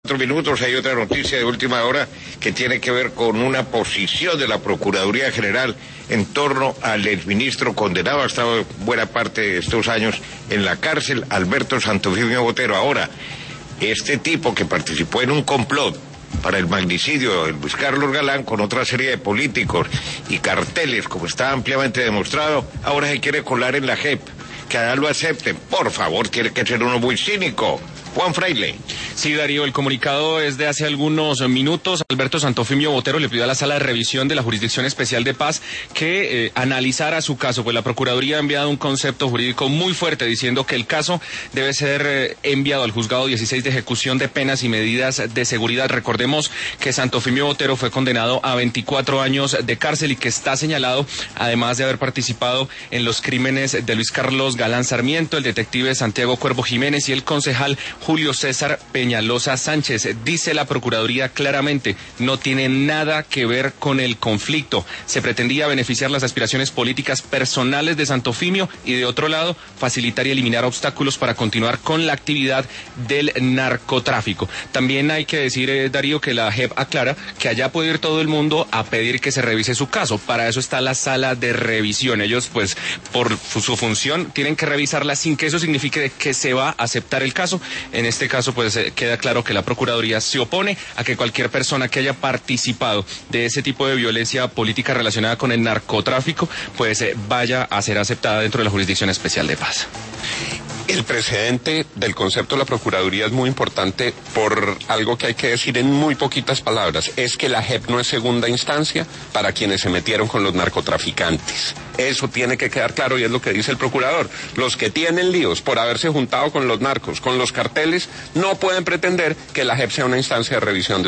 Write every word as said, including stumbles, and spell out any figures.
Minutos hay otra noticia de última hora que tiene que ver con una posición de la Procuraduría General en torno al exministro condenado, ha estado buena parte de estos años en la cárcel, Alberto Santofimio Botero. Ahora, este tipo que participó en un complot para el magnicidio de Luis Carlos Galán con otra serie de políticos y carteles, como está ampliamente demostrado, ahora se quiere colar en la J E P. Que ahora lo acepten, por favor, tiene que ser uno muy cínico. Juan Fraile. Sí, Darío, el comunicado es de hace algunos minutos. Alberto Santofimio Botero le pidió a la Sala de Revisión de la Jurisdicción Especial de Paz que eh, analizara su caso, pues la Procuraduría ha enviado un concepto jurídico muy fuerte diciendo que el caso debe ser eh, enviado al Juzgado dieciséis de Ejecución de Penas y Medidas de Seguridad. Recordemos que Santofimio Botero fue condenado a veinticuatro años de cárcel y que está señalado, además de haber participado en los crímenes de Luis Carlos Galán Sarmiento, el detective Santiago Cuervo Jiménez y el concejal Julio César Peñalosa Sánchez. Dice la Procuraduría claramente, no tiene nada que ver con el conflicto. Se pretendía beneficiar las aspiraciones políticas personales de Santofimio y, de otro lado, facilitar y eliminar obstáculos para continuar con la actividad del narcotráfico. También hay que decir, eh, Darío, que la J E P aclara que allá puede ir todo el mundo a pedir que se revise su caso. Para eso está la sala de revisión. Ellos, pues, por su función, tienen que revisarla sin que eso signifique que se va a aceptar el caso. En este caso, pues eh, queda claro que la Procuraduría se opone a que cualquier persona que haya participado de ese tipo de violencia política relacionada con el narcotráfico, pues eh, vaya a ser aceptada dentro de la Jurisdicción Especial de Paz. El precedente del concepto de la Procuraduría es muy importante por algo que hay que decir en muy poquitas palabras. Es que la J E P no es segunda instancia para quienes se metieron con los narcotraficantes. Eso tiene que quedar claro y es lo que dice el procurador. Los que tienen líos por haberse juntado con los narcos, con los carteles, no pueden pretender que la J E P sea una instancia de revisión de